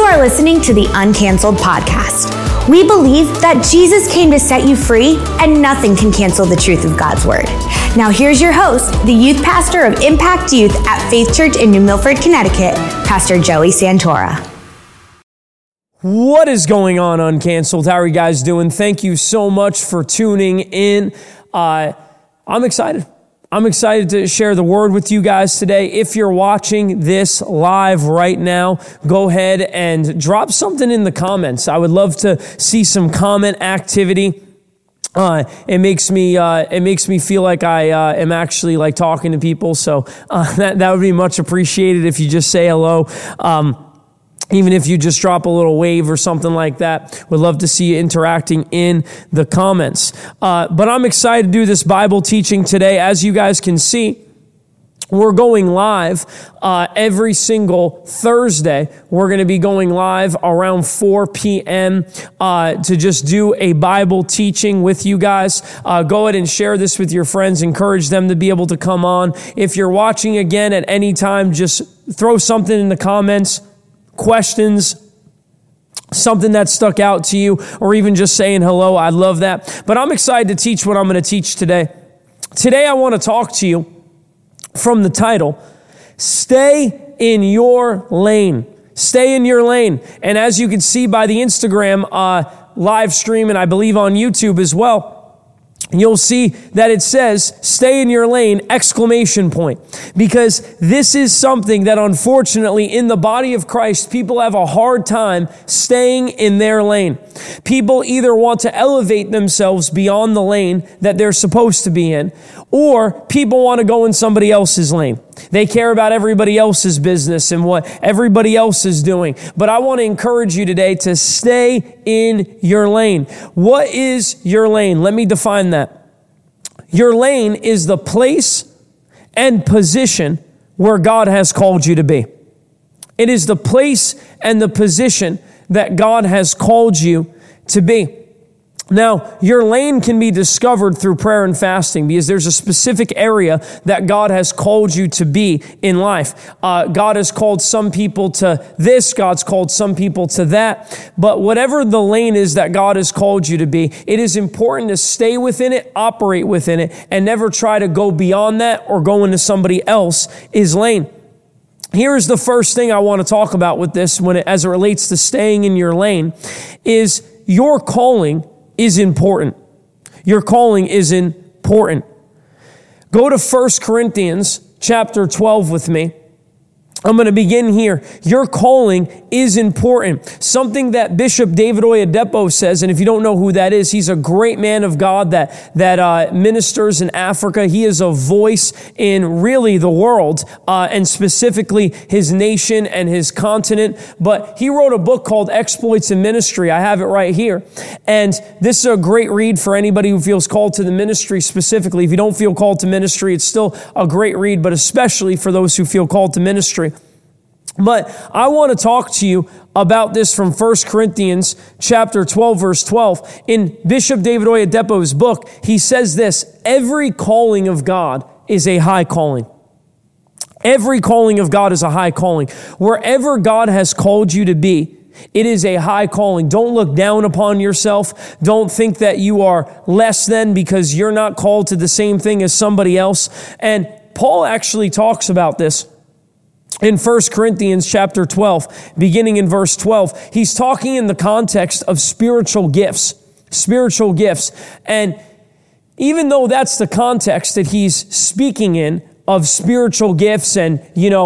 are listening to the Uncanceled Podcast. We believe that Jesus came to set you free, and nothing can cancel the truth of God's Word. Now here's your host, the youth pastor of Impact Youth at Faith Church in New Milford, Connecticut, Pastor Joey Santora. What is going on, Uncanceled? How are you guys doing? Thank you so much for tuning in. I'm excited. I'm excited to share the word with you guys today. If you're watching this live right now, go ahead and drop something in the comments. I would love to see some comment activity. It makes me feel like I am actually like talking to people. So that would be much appreciated if you just say hello. Even if you just drop a little wave or something like that, we'd love to see you interacting in the comments. But I'm excited to do this Bible teaching today. As you guys can see, we're going live every single Thursday. We're going to be going live around 4 p.m. To just do a Bible teaching with you guys. Go ahead and share this with your friends. Encourage them to be able to come on. If you're watching again at any time, just throw something in the comments. Questions, something that stuck out to you, or even just saying hello. I love that. But I'm excited to teach what I'm going to teach today. Today I want to talk to you from the title, Stay in Your Lane. Stay in your lane. And as you can see by the Instagram live stream, and I believe on YouTube as well, you'll see that it says, stay in your lane, ! Because this is something that unfortunately in the body of Christ, people have a hard time staying in their lane. People either want to elevate themselves beyond the lane that they're supposed to be in, or people want to go in somebody else's lane. They care about everybody else's business and what everybody else is doing. But I want to encourage you today to stay in your lane. What is your lane? Let me define that. Your lane is the place and position where God has called you to be. It is the place and the position that God has called you to be. Now, your lane can be discovered through prayer and fasting because there's a specific area that God has called you to be in life. God has called some people to this, God's called some people to that. But whatever the lane is that God has called you to be, it is important to stay within it, operate within it, and never try to go beyond that or go into somebody else's lane. Here's the first thing I want to talk about with this as it relates to staying in your lane is your calling is important. Your calling is important. Go to 1 Corinthians chapter 12 with me. I'm going to begin here. Your calling is important. Something that Bishop David Oyedepo says, and if you don't know who that is, he's a great man of God that ministers in Africa. He is a voice in really the world, and specifically his nation and his continent. But he wrote a book called Exploits in Ministry. I have it right here. And this is a great read for anybody who feels called to the ministry specifically. If you don't feel called to ministry, it's still a great read, but especially for those who feel called to ministry. But I want to talk to you about this from 1 Corinthians chapter 12, verse 12. In Bishop David Oyedepo's book, he says this, every calling of God is a high calling. Every calling of God is a high calling. Wherever God has called you to be, it is a high calling. Don't look down upon yourself. Don't think that you are less than because you're not called to the same thing as somebody else. And Paul actually talks about this. In 1 Corinthians chapter 12, beginning in verse 12, he's talking in the context of spiritual gifts. And even though that's the context that he's speaking in of spiritual gifts and,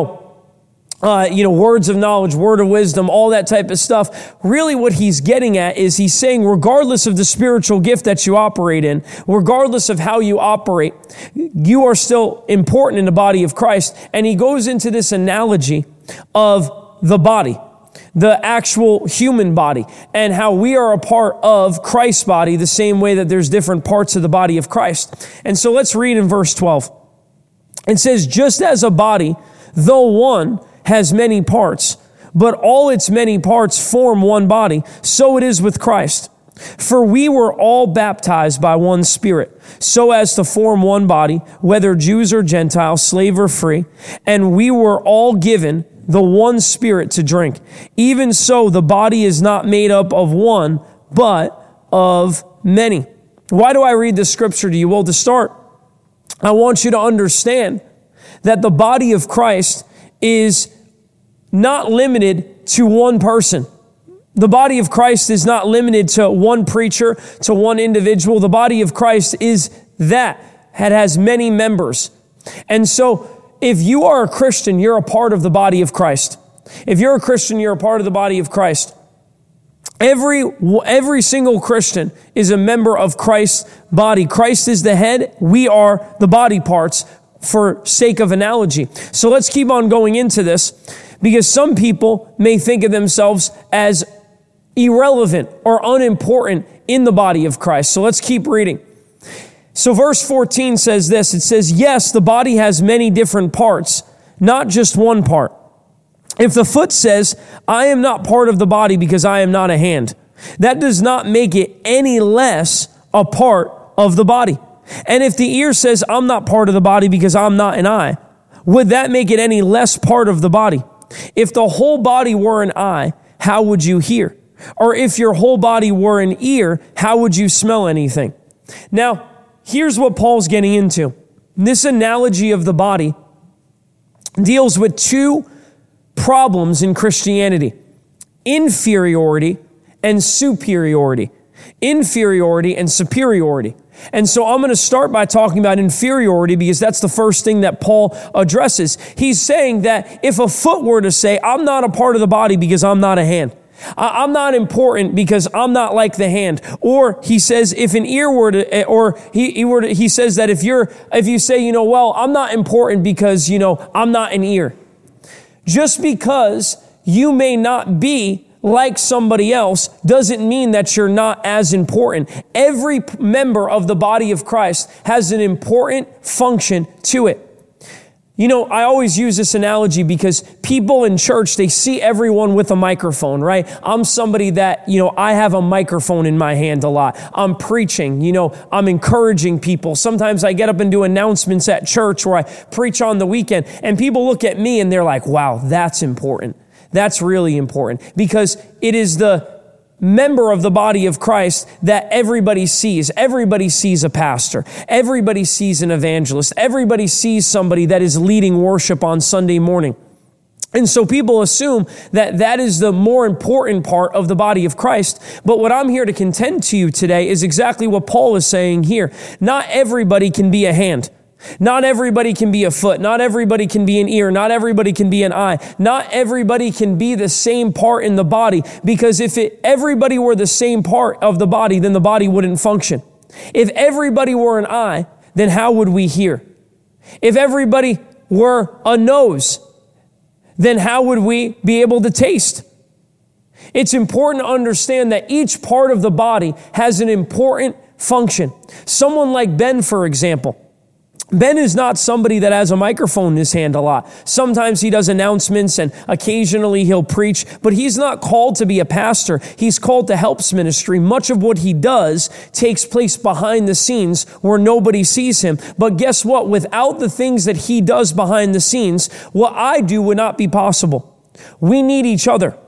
words of knowledge, word of wisdom, all that type of stuff. Really what he's getting at is he's saying regardless of the spiritual gift that you operate in, regardless of how you operate, you are still important in the body of Christ. And he goes into this analogy of the body, the actual human body, and how we are a part of Christ's body the same way that there's different parts of the body of Christ. And so let's read in verse 12. It says, just as a body, though one, has many parts, but all its many parts form one body. So it is with Christ. For we were all baptized by one Spirit, so as to form one body, whether Jews or Gentiles, slave or free, and we were all given the one Spirit to drink. Even so, the body is not made up of one, but of many. Why do I read this scripture to you? Well, to start, I want you to understand that the body of Christ is not limited to one person. The body of Christ is not limited to one preacher, to one individual. The body of Christ is that. It has many members. And so if you are a Christian, you're a part of the body of Christ. If you're a Christian, you're a part of the body of Christ. Every single Christian is a member of Christ's body. Christ is the head. We are the body parts for sake of analogy. So let's keep on going into this, because some people may think of themselves as irrelevant or unimportant in the body of Christ. So let's keep reading. So verse 14 says this. It says, yes, the body has many different parts, not just one part. If the foot says, I am not part of the body because I am not a hand, that does not make it any less a part of the body. And if the ear says, I'm not part of the body because I'm not an eye, would that make it any less part of the body? If the whole body were an eye, how would you hear? Or if your whole body were an ear, how would you smell anything? Now, here's what Paul's getting into. This analogy of the body deals with two problems in Christianity: inferiority and superiority. Inferiority and superiority. And so I'm going to start by talking about inferiority, because that's the first thing that Paul addresses. He's saying that if a foot were to say, I'm not a part of the body because I'm not a hand, I'm not important because I'm not like the hand. Or he says, if an ear were to, or he says that if you say, well, I'm not important because, I'm not an ear. Just because you may not be like somebody else doesn't mean that you're not as important. Every member of the body of Christ has an important function to it. I always use this analogy because people in church, they see everyone with a microphone, right? I'm somebody that, I have a microphone in my hand a lot. I'm preaching, I'm encouraging people. Sometimes I get up and do announcements at church, or I preach on the weekend, and people look at me and they're like, wow, that's important. That's really important, because it is the member of the body of Christ that everybody sees. Everybody sees a pastor. Everybody sees an evangelist. Everybody sees somebody that is leading worship on Sunday morning. And so people assume that that is the more important part of the body of Christ. But what I'm here to contend to you today is exactly what Paul is saying here. Not everybody can be a hand. Not everybody can be a foot. Not everybody can be an ear. Not everybody can be an eye. Not everybody can be the same part in the body, because if everybody were the same part of the body, then the body wouldn't function. If everybody were an eye, then how would we hear? If everybody were a nose, then how would we be able to taste? It's important to understand that each part of the body has an important function. Someone like Ben, for example. Ben is not somebody that has a microphone in his hand a lot. Sometimes he does announcements and occasionally he'll preach, but he's not called to be a pastor. He's called to helps ministry. Much of what he does takes place behind the scenes where nobody sees him. But guess what? Without the things that he does behind the scenes, what I do would not be possible. We need each other.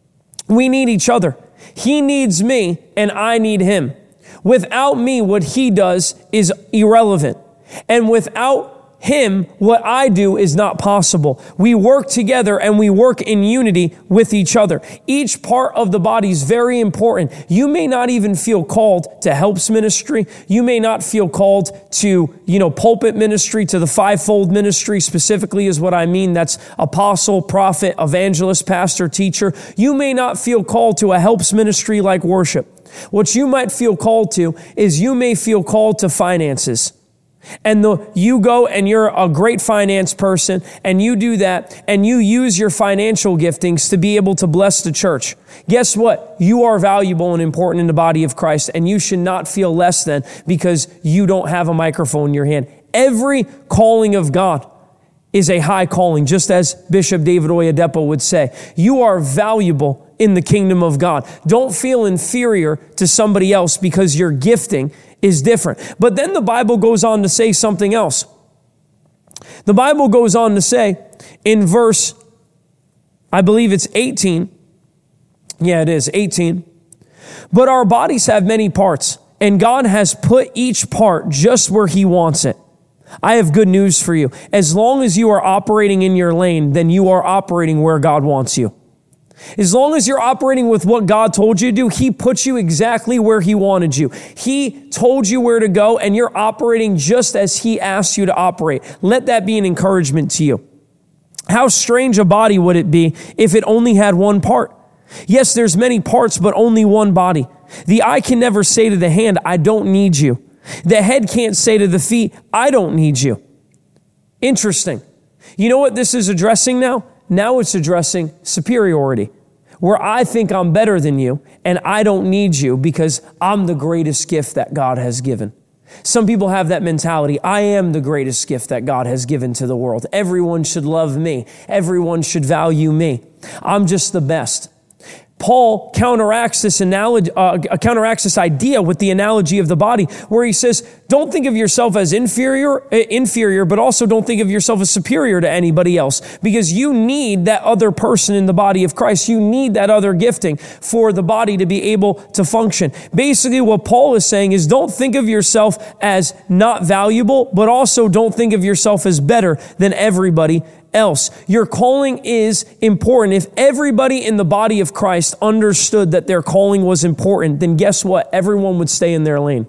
We need each other. He needs me and I need him. Without me, what he does is irrelevant. And without him, what I do is not possible. We work together and we work in unity with each other. Each part of the body is very important. You may not even feel called to helps ministry. You may not feel called to, pulpit ministry, to the fivefold ministry specifically is what I mean. That's apostle, prophet, evangelist, pastor, teacher. You may not feel called to a helps ministry like worship. What you might feel called to is you may feel called to finances. And you go and you're a great finance person and you do that and you use your financial giftings to be able to bless the church. Guess what? You are valuable and important in the body of Christ, and you should not feel less than because you don't have a microphone in your hand. Every calling of God is a high calling, just as Bishop David Oyedepo would say. You are valuable in the kingdom of God. Don't feel inferior to somebody else because your gifting is different. But then the Bible goes on to say something else. The Bible goes on to say in verse, I believe it's 18. Yeah, it is 18. But our bodies have many parts, and God has put each part just where he wants it. I have good news for you. As long as you are operating in your lane, then you are operating where God wants you. As long as you're operating with what God told you to do, he put you exactly where he wanted you. He told you where to go, and you're operating just as he asked you to operate. Let that be an encouragement to you. How strange a body would it be if it only had one part? Yes, there's many parts, but only one body. The eye can never say to the hand, I don't need you. The head can't say to the feet, I don't need you. Interesting. You know what this is addressing now? Now it's addressing superiority, where I think I'm better than you and I don't need you because I'm the greatest gift that God has given. Some people have that mentality. I am the greatest gift that God has given to the world. Everyone should love me. Everyone should value me. I'm just the best. Paul counteracts this idea with the analogy of the body, where he says, don't think of yourself as inferior, but also don't think of yourself as superior to anybody else, because you need that other person in the body of Christ. You need that other gifting for the body to be able to function. Basically, what Paul is saying is don't think of yourself as not valuable, but also don't think of yourself as better than everybody else. Your calling is important. If everybody in the body of Christ understood that their calling was important, then guess what? Everyone would stay in their lane.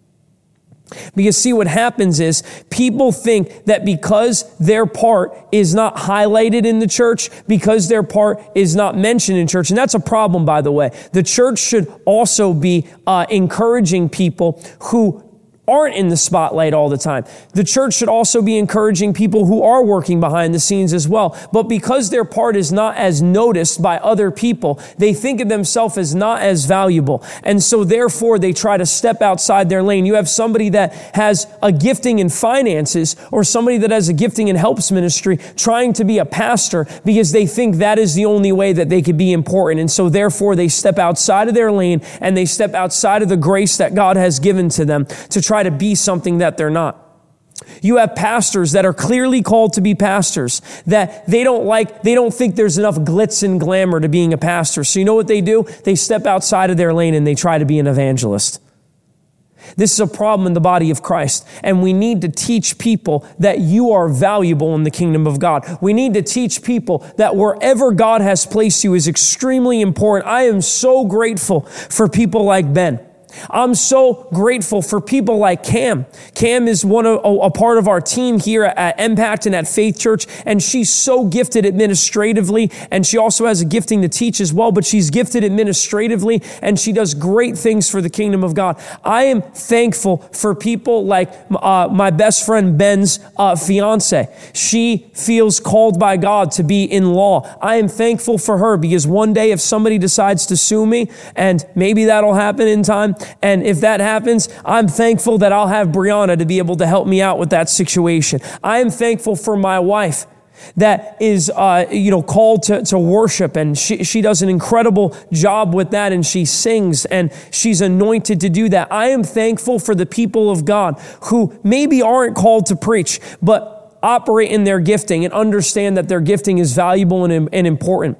Because see, what happens is people think that because their part is not highlighted in the church, because their part is not mentioned in church, and that's a problem, by the way. The church should also be encouraging people who aren't in the spotlight all the time. The church should also be encouraging people who are working behind the scenes as well. But because their part is not as noticed by other people, they think of themselves as not as valuable. And so therefore they try to step outside their lane. You have somebody that has a gifting in finances or somebody that has a gifting in helps ministry trying to be a pastor because they think that is the only way that they could be important. And so therefore they step outside of their lane and they step outside of the grace that God has given to them to try to be something that they're not. You have pastors that are clearly called to be pastors that they don't think there's enough glitz and glamour to being a pastor. So you know what they do? They step outside of their lane and they try to be an evangelist. This is a problem in the body of Christ, and we need to teach people that you are valuable in the kingdom of God. We need to teach people that wherever God has placed you is extremely important. I am so grateful for people like Ben. I'm so grateful for people like Cam. Cam is a part of our team here at Impact and at Faith Church, and she's so gifted administratively, and she also has a gifting to teach as well, but she's gifted administratively, and she does great things for the kingdom of God. I am thankful for people like my best friend Ben's fiance. She feels called by God to be in law. I am thankful for her because one day if somebody decides to sue me, and maybe that'll happen in time, and if that happens, I'm thankful that I'll have Brianna to be able to help me out with that situation. I am thankful for my wife that is, called to worship, and she does an incredible job with that, and she sings, and she's anointed to do that. I am thankful for the people of God who maybe aren't called to preach, but operate in their gifting and understand that their gifting is valuable and important.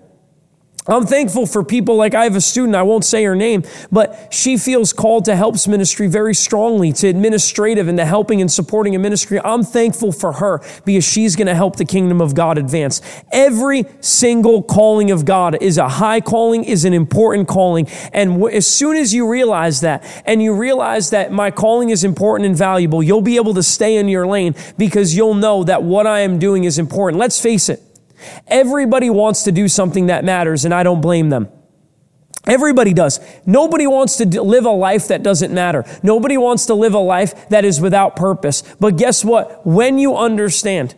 I'm thankful for people like I have a student, I won't say her name, but she feels called to helps ministry very strongly, to administrative and to helping and supporting a ministry. I'm thankful for her because she's going to help the kingdom of God advance. Every single calling of God is a high calling, is an important calling. And as soon as you realize that, and you realize that my calling is important and valuable, you'll be able to stay in your lane because you'll know that what I am doing is important. Let's face it. Everybody wants to do something that matters, and I don't blame them. Everybody does. Nobody wants to live a life that doesn't matter. Nobody wants to live a life that is without purpose. But guess what? When you understand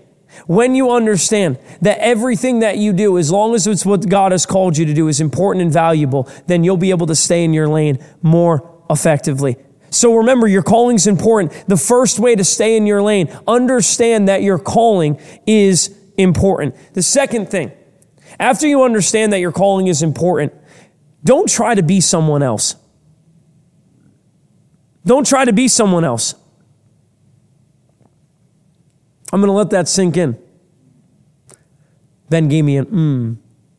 that everything that you do, as long as it's what God has called you to do, is important and valuable, then you'll be able to stay in your lane more effectively. So remember, your calling's important. The first way to stay in your lane, understand that your calling is important. The second thing, after you understand that your calling is important, don't try to be someone else. Don't try to be someone else. I'm going to let that sink in. Ben gave me an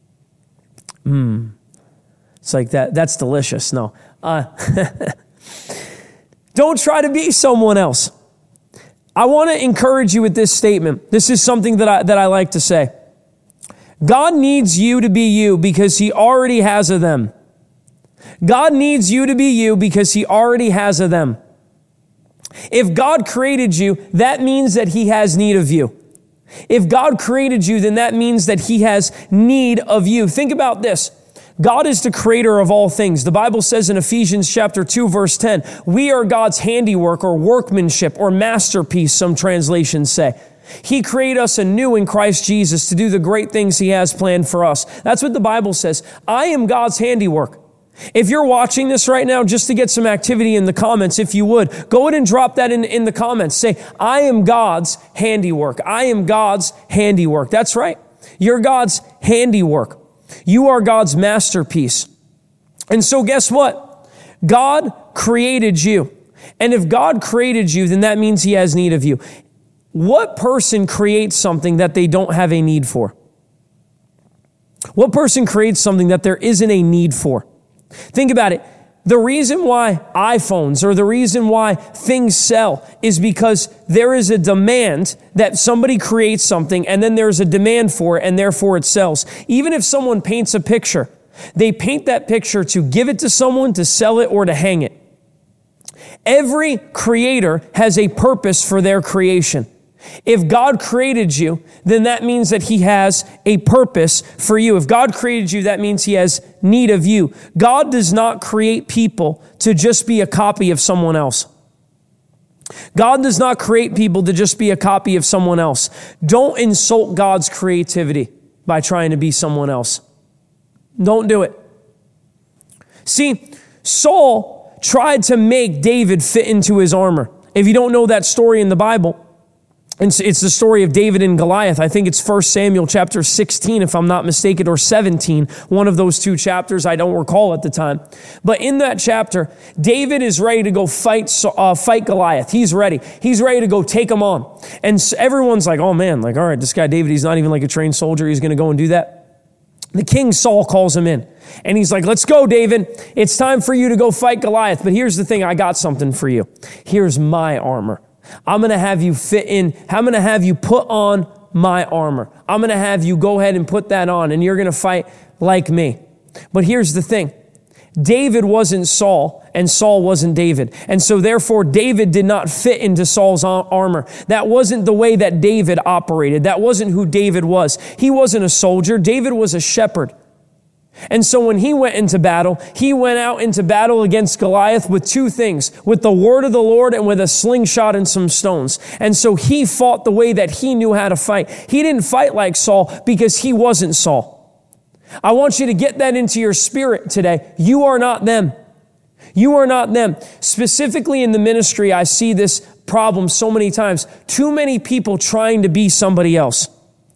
It's like that. That's delicious. No. Don't try to be someone else. I want to encourage you with this statement. This is something that I like to say. God needs you to be you because he already has a them. God needs you to be you because he already has a them. If God created you, that means that he has need of you. If God created you, then that means that he has need of you. Think about this. God is the creator of all things. The Bible says in Ephesians chapter 2, verse 10, we are God's handiwork or workmanship or masterpiece, some translations say. He created us anew in Christ Jesus to do the great things he has planned for us. That's what the Bible says. I am God's handiwork. If you're watching this right now, just to get some activity in the comments, if you would, go ahead and drop that in the comments. Say, I am God's handiwork. I am God's handiwork. That's right. You're God's handiwork. You are God's masterpiece. And so guess what? God created you. And if God created you, then that means he has need of you. What person creates something that they don't have a need for? What person creates something that there isn't a need for? Think about it. The reason why iPhones or the reason why things sell is because there is a demand that somebody creates something and then there's a demand for it and therefore it sells. Even if someone paints a picture, they paint that picture to give it to someone, to sell it, or to hang it. Every creator has a purpose for their creation. If God created you, then that means that he has a purpose for you. If God created you, that means he has need of you. God does not create people to just be a copy of someone else. God does not create people to just be a copy of someone else. Don't insult God's creativity by trying to be someone else. Don't do it. See, Saul tried to make David fit into his armor. If you don't know that story in the Bible, it's the story of David and Goliath. I think it's 1 Samuel chapter 16, if I'm not mistaken, or 17. One of those two chapters, I don't recall at the time. But in that chapter, David is ready to go fight Goliath. He's ready. He's ready to go take him on. And everyone's like, oh man, like, all right, this guy David, he's not even like a trained soldier. He's going to go and do that. The king Saul calls him in. And he's like, let's go, David. It's time for you to go fight Goliath. But here's the thing. I got something for you. Here's my armor. I'm going to have you fit in. I'm going to have you put on my armor. I'm going to have you go ahead and put that on, and you're going to fight like me. But here's the thing. David wasn't Saul, and Saul wasn't David. And so therefore, David did not fit into Saul's armor. That wasn't the way that David operated. That wasn't who David was. He wasn't a soldier. David was a shepherd. And so when he went into battle, he went out into battle against Goliath with two things, with the word of the Lord and with a slingshot and some stones. And so he fought the way that he knew how to fight. He didn't fight like Saul because he wasn't Saul. I want you to get that into your spirit today. You are not them. You are not them. Specifically in the ministry, I see this problem so many times. Too many people trying to be somebody else.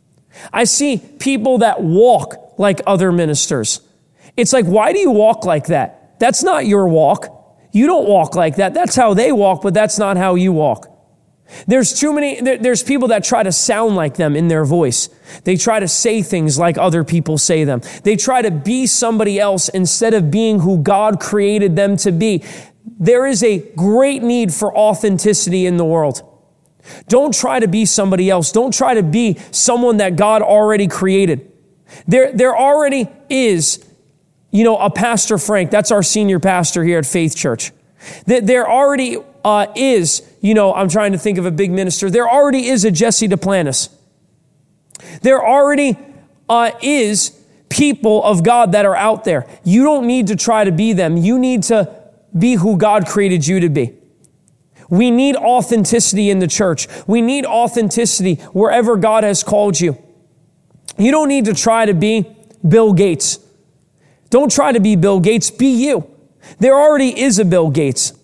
I see people that walk like other ministers. It's like, why do you walk like that? That's not your walk. You don't walk like that. That's how they walk, but that's not how you walk. There's people that try to sound like them in their voice. They try to say things like other people say them. They try to be somebody else instead of being who God created them to be. There is a great need for authenticity in the world. Don't try to be somebody else. Don't try to be someone that God already created. There already is, a Pastor Frank. That's our senior pastor here at Faith Church. There already is, I'm trying to think of a big minister. There already is a Jesse Duplantis. There already is people of God that are out there. You don't need to try to be them. You need to be who God created you to be. We need authenticity in the church. We need authenticity wherever God has called you. You don't need to try to be Bill Gates. Don't try to be Bill Gates. Be you. There already is a Bill Gates.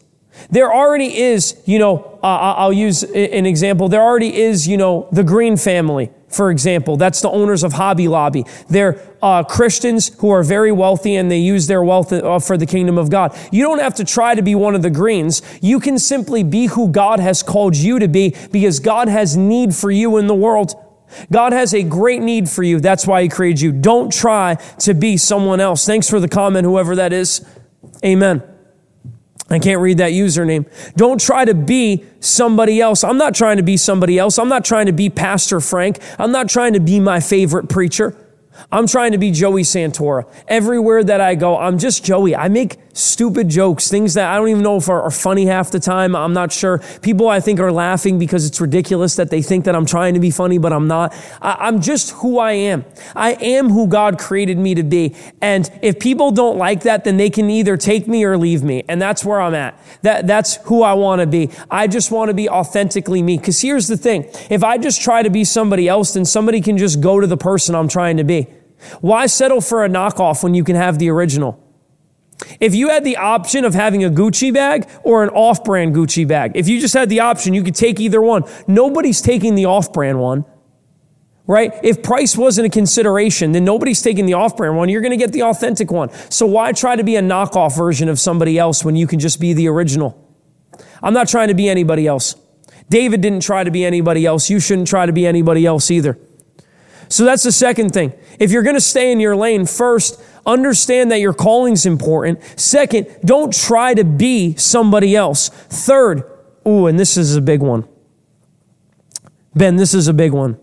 There already is, I'll use an example. There already is, the Green family, for example. That's the owners of Hobby Lobby. They're Christians who are very wealthy, and they use their wealth for the kingdom of God. You don't have to try to be one of the Greens. You can simply be who God has called you to be, because God has need for you in the world. God has a great need for you. That's why He created you. Don't try to be someone else. Thanks for the comment, whoever that is. Amen. I can't read that username. Don't try to be somebody else. I'm not trying to be somebody else. I'm not trying to be Pastor Frank. I'm not trying to be my favorite preacher. I'm trying to be Joey Santora. Everywhere that I go, I'm just Joey. I make stupid jokes, things that I don't even know if are funny half the time. I'm not sure. People, I think, are laughing because it's ridiculous that they think that I'm trying to be funny, but I'm not. I'm just who I am. I am who God created me to be. And if people don't like that, then they can either take me or leave me. And that's where I'm at. That's who I want to be. I just want to be authentically me. Because here's the thing. If I just try to be somebody else, then somebody can just go to the person I'm trying to be. Why settle for a knockoff when you can have the original? If you had the option of having a Gucci bag or an off-brand Gucci bag, if you just had the option, you could take either one. Nobody's taking the off-brand one, right? If price wasn't a consideration, then nobody's taking the off-brand one. You're going to get the authentic one. So why try to be a knockoff version of somebody else when you can just be the original? I'm not trying to be anybody else. David didn't try to be anybody else. You shouldn't try to be anybody else either. So that's the second thing. If you're going to stay in your lane, first, understand that your calling's important. Second, don't try to be somebody else. Third, and this is a big one. Ben, this is a big one.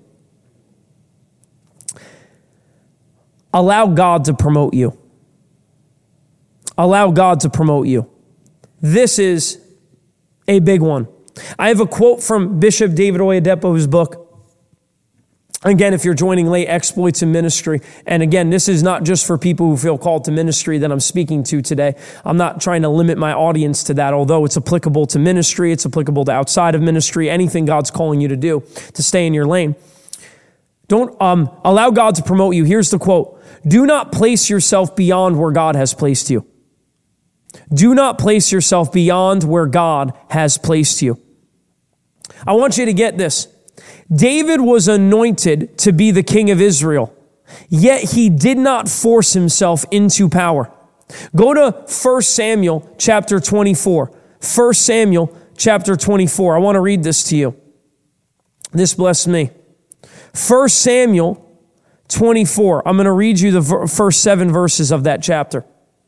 Allow God to promote you. Allow God to promote you. This is a big one. I have a quote from Bishop David Oyedepo's book. Again, if you're joining late, Exploits in Ministry. And again, this is not just for people who feel called to ministry that I'm speaking to today. I'm not trying to limit my audience to that, although it's applicable to ministry, it's applicable to outside of ministry, anything God's calling you to do to stay in your lane. Don't allow God to promote you. Here's the quote. Do not place yourself beyond where God has placed you. Do not place yourself beyond where God has placed you. I want you to get this. David was anointed to be the king of Israel, yet he did not force himself into power. Go to 1 Samuel chapter 24. 1 Samuel chapter 24. I want to read this to you. This blessed me. 1 Samuel 24. I'm going to read you the first 7 verses of that chapter.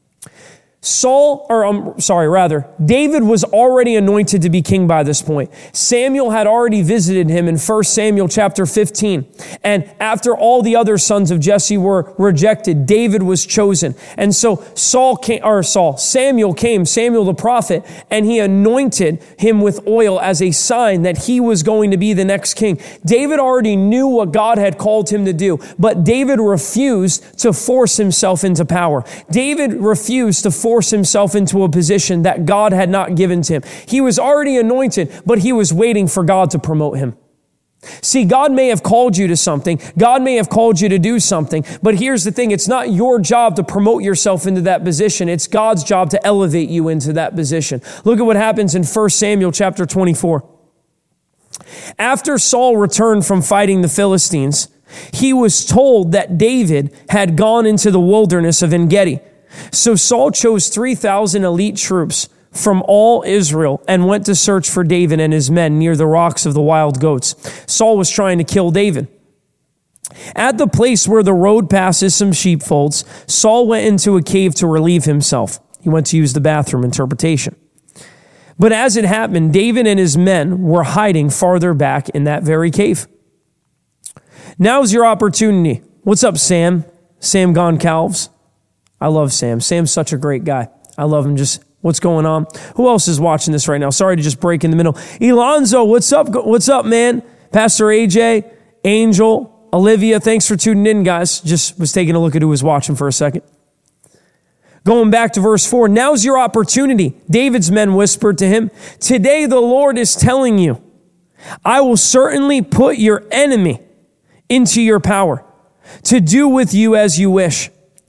David was already anointed to be king by this point. Samuel had already visited him in 1 Samuel chapter 15. And after all the other sons of Jesse were rejected, David was chosen. And so Samuel came, Samuel the prophet, and he anointed him with oil as a sign that he was going to be the next king. David already knew what God had called him to do, but David refused to force himself into power. David refused to force himself into a position that God had not given to him. He was already anointed, but he was waiting for God to promote him. See, God may have called you to something. God may have called you to do something. But here's the thing. It's not your job to promote yourself into that position. It's God's job to elevate you into that position. Look at what happens in 1 Samuel chapter 24. After Saul returned from fighting the Philistines, he was told that David had gone into the wilderness of En-Gedi. So Saul chose 3,000 elite troops from all Israel and went to search for David and his men near the rocks of the wild goats. Saul was trying to kill David. At the place where the road passes some sheepfolds, Saul went into a cave to relieve himself. He went to use the bathroom, interpretation. But as it happened, David and his men were hiding farther back in that very cave. Now's your opportunity. What's up, Sam? Sam Goncalves. I love Sam. Sam's such a great guy. I love him. Just what's going on? Who else is watching this right now? Sorry to just break in the middle. Elonzo, what's up? What's up, man? Pastor AJ, Angel, Olivia, thanks for tuning in, guys. Just was taking a look at who was watching for a second. Going back to verse 4, now's your opportunity. David's men whispered to him, today the Lord is telling you, I will certainly put your enemy into your power to do with you as you wish.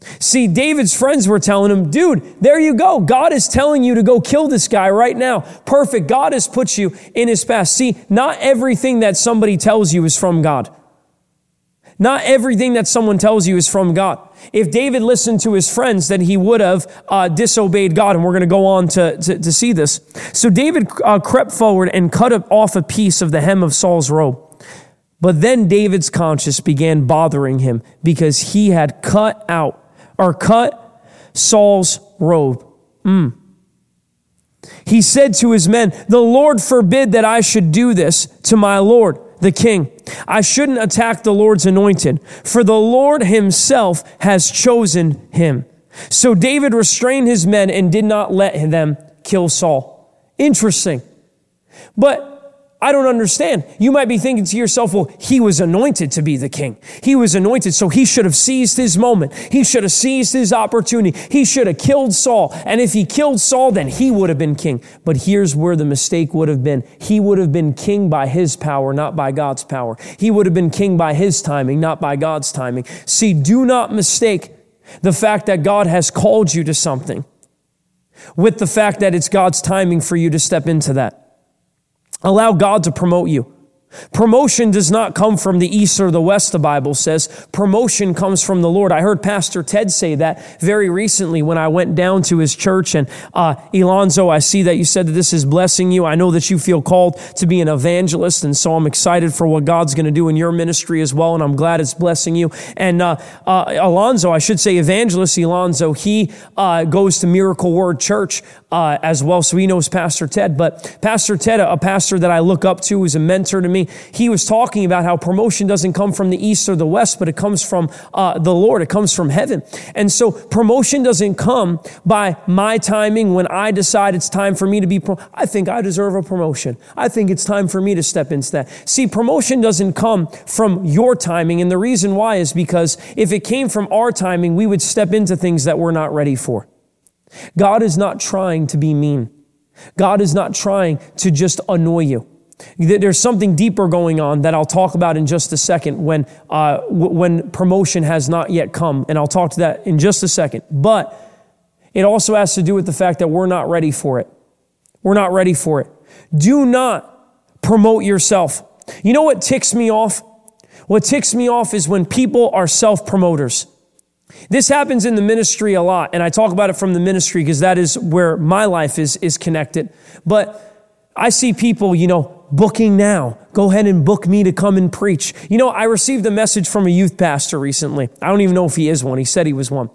See, David's friends were telling him, dude, there you go. God is telling you to go kill this guy right now. Perfect. God has put you in his path. See, not everything that somebody tells you is from God. Not everything that someone tells you is from God. If David listened to his friends, then he would have disobeyed God. And we're going to go on to see this. So David crept forward and cut off a piece of the hem of Saul's robe. But then David's conscience began bothering him because he had cut Saul's robe. He said to his men, "The Lord forbid that I should do this to my Lord, the king. I shouldn't attack the Lord's anointed, for the Lord himself has chosen him." So David restrained his men and did not let them kill Saul. Interesting. But I don't understand. You might be thinking to yourself, well, he was anointed to be the king. He was anointed, so he should have seized his moment. He should have seized his opportunity. He should have killed Saul. And if he killed Saul, then he would have been king. But here's where the mistake would have been. He would have been king by his power, not by God's power. He would have been king by his timing, not by God's timing. See, do not mistake the fact that God has called you to something with the fact that it's God's timing for you to step into that. Allow God to promote you. Promotion does not come from the east or the west, the Bible says. Promotion comes from the Lord. I heard Pastor Ted say that very recently when I went down to his church. And Elonzo, I see that you said that this is blessing you. I know that you feel called to be an evangelist, and so I'm excited for what God's going to do in your ministry as well, and I'm glad it's blessing you. And Alonzo, I should say evangelist Alonzo, he goes to Miracle Word Church as well, so he knows Pastor Ted. But Pastor Ted, a pastor that I look up to, is a mentor to me. He was talking about how promotion doesn't come from the east or the west, but it comes from the Lord. It comes from heaven. And so promotion doesn't come by my timing when I decide it's time for me to be I think I deserve a promotion. I think it's time for me to step into that. See, promotion doesn't come from your timing. And the reason why is because if it came from our timing, we would step into things that we're not ready for. God is not trying to be mean. God is not trying to just annoy you. There's something deeper going on that I'll talk about in just a second when promotion has not yet come. And I'll talk to that in just a second. But it also has to do with the fact that we're not ready for it. We're not ready for it. Do not promote yourself. You know what ticks me off? What ticks me off is when people are self-promoters. This happens in the ministry a lot. And I talk about it from the ministry because that is where my life is connected. But I see people, booking now. Go ahead and book me to come and preach. I received a message from a youth pastor recently. I don't even know if he is one. He said he was one.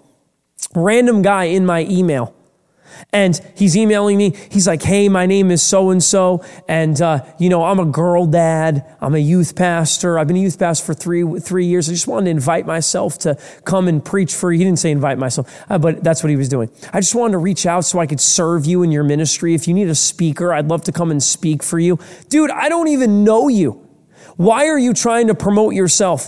Random guy in my email. And he's emailing me. He's like, hey, my name is so-and-so. And, I'm a girl dad. I'm a youth pastor. I've been a youth pastor for three years. I just wanted to invite myself to come and preach for you. He didn't say invite myself, but that's what he was doing. I just wanted to reach out so I could serve you in your ministry. If you need a speaker, I'd love to come and speak for you. Dude, I don't even know you. Why are you trying to promote yourself?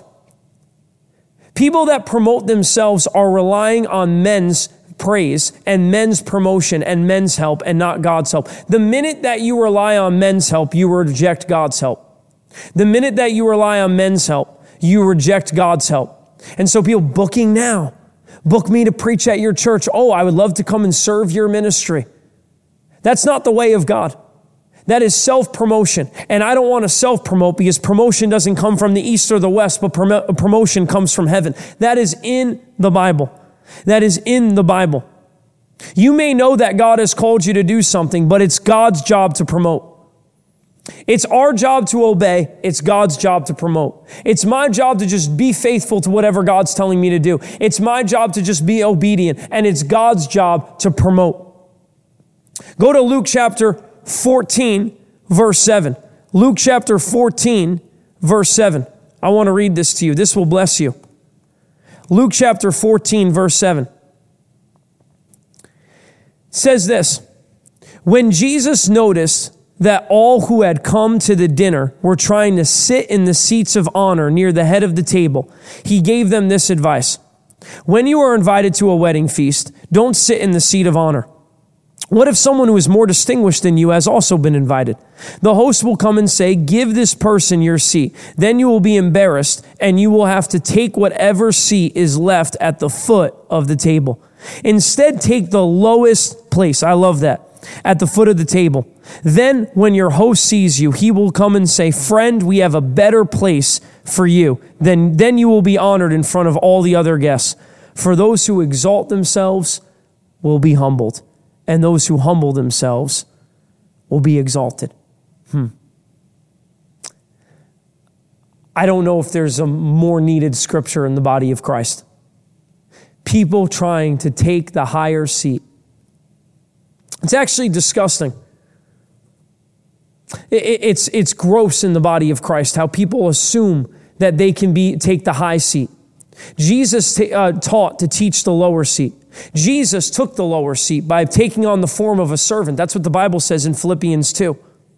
People that promote themselves are relying on men's praise and men's promotion and men's help and not God's help. The minute that you rely on men's help, you reject God's help. The minute that you rely on men's help, you reject God's help. And so people booking now, book me to preach at your church. Oh, I would love to come and serve your ministry. That's not the way of God. That is self-promotion. And I don't want to self-promote because promotion doesn't come from the east or the west, but promotion comes from heaven. That is in the Bible. That is in the Bible. You may know that God has called you to do something, but it's God's job to promote. It's our job to obey. It's God's job to promote. It's my job to just be faithful to whatever God's telling me to do. It's my job to just be obedient, and it's God's job to promote. Go to Luke chapter 14, verse 7. Luke chapter 14, verse 7. I want to read this to you. This will bless you. Luke chapter 14, verse 7 says this: when Jesus noticed that all who had come to the dinner were trying to sit in the seats of honor near the head of the table, he gave them this advice. When you are invited to a wedding feast, don't sit in the seat of honor. What if someone who is more distinguished than you has also been invited? The host will come and say, give this person your seat. Then you will be embarrassed and you will have to take whatever seat is left at the foot of the table. Instead, take the lowest place. I love that. At the foot of the table. Then when your host sees you, he will come and say, friend, we have a better place for you. Then you will be honored in front of all the other guests. For those who exalt themselves will be humbled, and those who humble themselves will be exalted. I don't know if there's a more needed scripture in the body of Christ. People trying to take the higher seat. It's actually disgusting. It's gross in the body of Christ how people assume that they can take the high seat. Jesus taught to teach the lower seat. Jesus took the lower seat by taking on the form of a servant. That's what the Bible says in Philippians 2.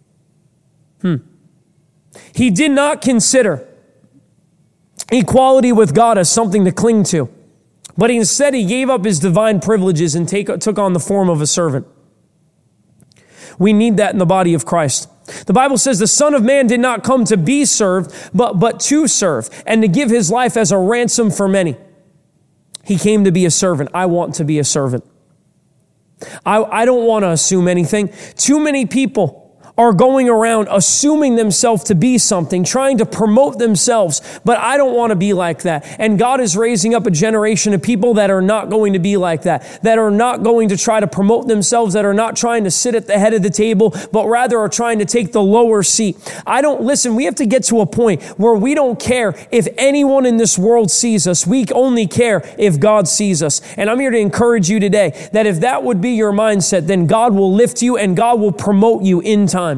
He did not consider equality with God as something to cling to, but instead he gave up his divine privileges and took on the form of a servant. We need that in the body of Christ. The Bible says the Son of Man did not come to be served, but to serve and to give his life as a ransom for many. He came to be a servant. I want to be a servant. I don't want to assume anything. Too many people are going around assuming themselves to be something, trying to promote themselves, but I don't want to be like that. And God is raising up a generation of people that are not going to be like that are not going to try to promote themselves, that are not trying to sit at the head of the table, but rather are trying to take the lower seat. We have to get to a point where we don't care if anyone in this world sees us. We only care if God sees us. And I'm here to encourage you today that if that would be your mindset, then God will lift you and God will promote you in time.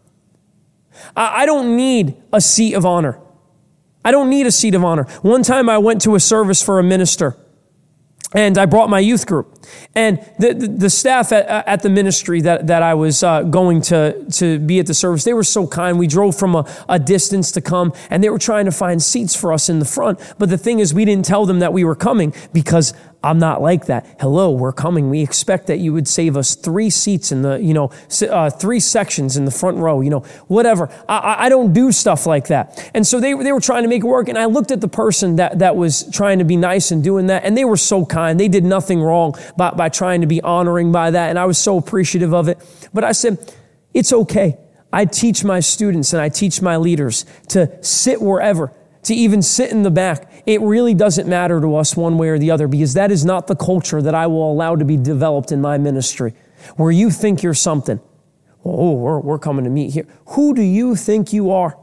I don't need a seat of honor. I don't need a seat of honor. One time I went to a service for a minister and I brought my youth group. And the staff at the ministry that I was going to be at the service, they were so kind. We drove from a distance to come, and they were trying to find seats for us in the front. But the thing is, we didn't tell them that we were coming because I'm not like that. Hello, we're coming. We expect that you would save us 3 seats in the, 3 sections in the front row, whatever. I don't do stuff like that. And so they were trying to make it work. And I looked at the person that was trying to be nice and doing that. And they were so kind. They did nothing wrong by trying to be honoring by that. And I was so appreciative of it. But I said, it's okay. I teach my students and I teach my leaders to sit wherever, to even sit in the back. It really doesn't matter to us one way or the other, because that is not the culture that I will allow to be developed in my ministry, where you think you're something. Oh, we're coming to meet here. Who do you think you are?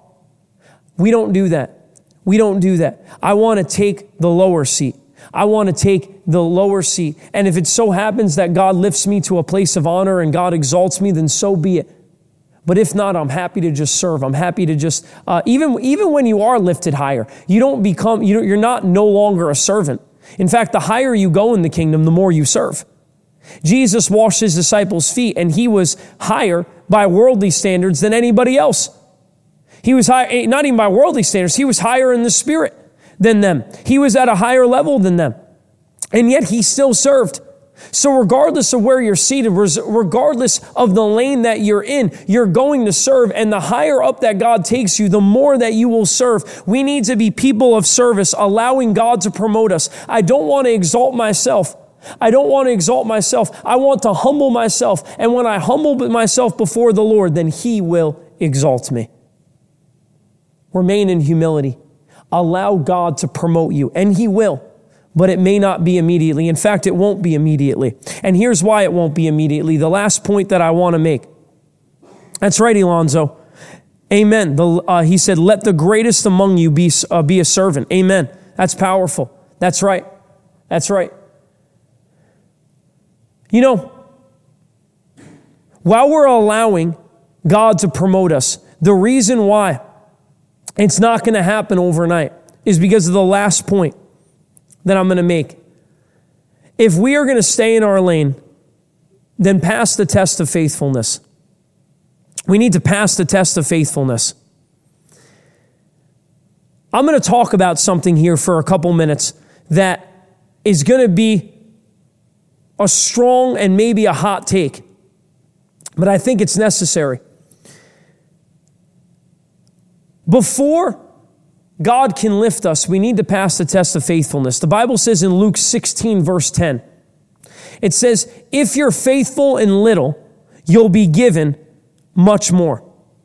We don't do that. We don't do that. I want to take the lower seat. I want to take the lower seat. And if it so happens that God lifts me to a place of honor and God exalts me, then so be it. But if not, I'm happy to just serve. I'm happy to just, even when you are lifted higher, you're not no longer a servant. In fact, the higher you go in the kingdom, the more you serve. Jesus washed his disciples' feet, and he was higher by worldly standards than anybody else. He was high, not even by worldly standards. He was higher in the spirit than them. He was at a higher level than them. And yet he still served. So regardless of where you're seated, regardless of the lane that you're in, you're going to serve. And the higher up that God takes you, the more that you will serve. We need to be people of service, allowing God to promote us. I don't want to exalt myself. I don't want to exalt myself. I want to humble myself. And when I humble myself before the Lord, then he will exalt me. Remain in humility. Allow God to promote you, and he will. But it may not be immediately. In fact, it won't be immediately. And here's why it won't be immediately. The last point that I want to make. That's right, Alonzo. Amen. He said, let the greatest among you be a servant. Amen. That's powerful. That's right. That's right. While we're allowing God to promote us, the reason why it's not going to happen overnight is because of the last point that I'm going to make. If we are going to stay in our lane, then pass the test of faithfulness. We need to pass the test of faithfulness. I'm going to talk about something here for a couple minutes that is going to be a strong and maybe a hot take but I think it's necessary. Before God can lift us, we need to pass the test of faithfulness. The Bible says in Luke 16, verse 10, it says, if you're faithful in little, you'll be given much more.